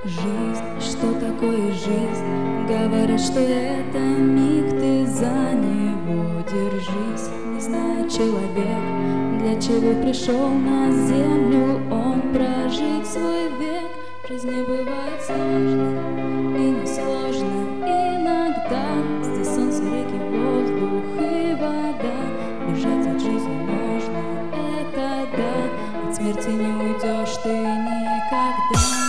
Жизнь, что такое жизнь? Говорят, что это миг, ты за него держись. Не знает человек, для чего пришел на землю он прожить свой век. В жизни бывает сложно и несложно иногда. Здесь солнце, реки, воздух и вода. Бежать от жизни можно, это да. От смерти не уйдешь ты никогда.